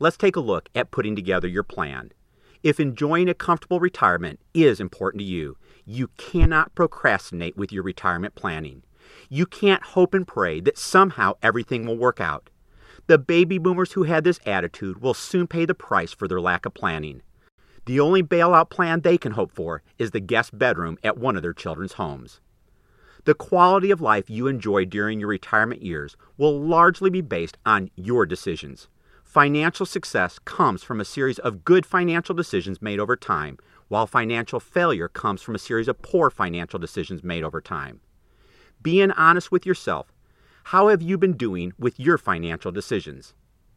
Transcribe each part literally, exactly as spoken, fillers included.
let's take a look at putting together your plan. If enjoying a comfortable retirement is important to you, you cannot procrastinate with your retirement planning. You can't hope and pray that somehow everything will work out. The baby boomers who had this attitude will soon pay the price for their lack of planning. The only bailout plan they can hope for is the guest bedroom at one of their children's homes. The quality of life you enjoy during your retirement years will largely be based on your decisions. Financial success comes from a series of good financial decisions made over time, while financial failure comes from a series of poor financial decisions made over time. Being honest with yourself, how have you been doing with your financial decisions?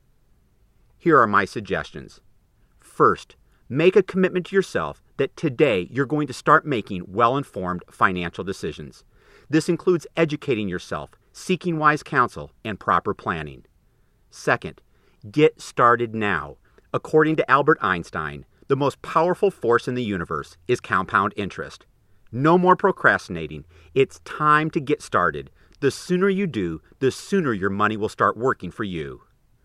Here are my suggestions. First, make a commitment to yourself that today you're going to start making well-informed financial decisions. This includes educating yourself, seeking wise counsel, and proper planning. Second, get started now. According to Albert Einstein, the most powerful force in the universe is compound interest. No more procrastinating. It's time to get started. The sooner you do, the sooner your money will start working for you.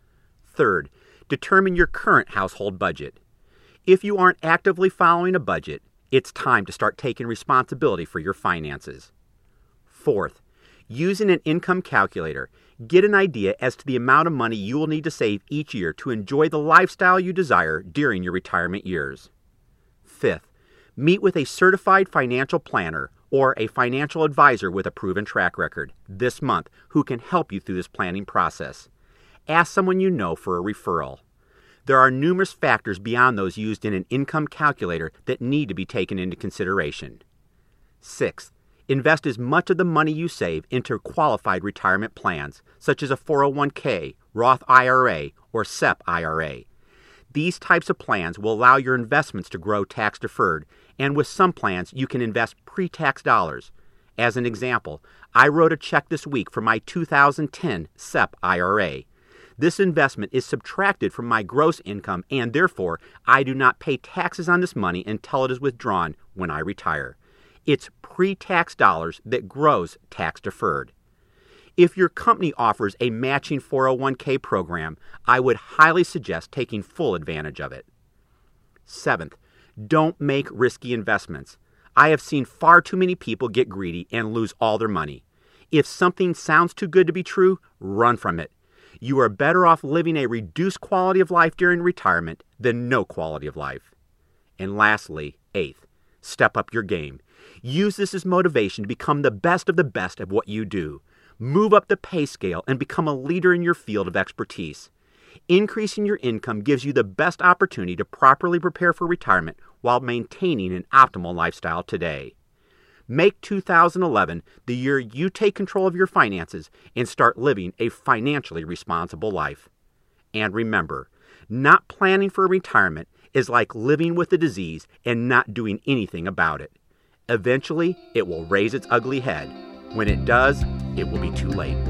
Third, determine your current household budget. If you aren't actively following a budget, it's time to start taking responsibility for your finances. Fourth, using an income calculator, get an idea as to the amount of money you will need to save each year to enjoy the lifestyle you desire during your retirement years. Fifth, meet with a certified financial planner or a financial advisor with a proven track record this month who can help you through this planning process. Ask someone you know for a referral. There are numerous factors beyond those used in an income calculator that need to be taken into consideration. Sixth, invest as much of the money you save into qualified retirement plans, such as a four oh one k, Roth I R A, or S E P I R A. These types of plans will allow your investments to grow tax-deferred, and with some plans, you can invest pre-tax dollars. As an example, I wrote a check this week for my two thousand ten S E P I R A. This investment is subtracted from my gross income, and therefore, I do not pay taxes on this money until it is withdrawn when I retire. It's pre-tax dollars that grows tax-deferred. If your company offers a matching four oh one k program, I would highly suggest taking full advantage of it. Seventh, don't make risky investments. I have seen far too many people get greedy and lose all their money. If something sounds too good to be true, run from it. You are better off living a reduced quality of life during retirement than no quality of life. And lastly, eighth, step up your game. Use this as motivation to become the best of the best at what you do. Move up the pay scale and become a leader in your field of expertise. Increasing your income gives you the best opportunity to properly prepare for retirement while maintaining an optimal lifestyle today. Make two thousand eleven the year you take control of your finances and start living a financially responsible life. And remember, not planning for retirement is like living with a disease and not doing anything about it. Eventually, it will raise its ugly head. When it does, it will be too late.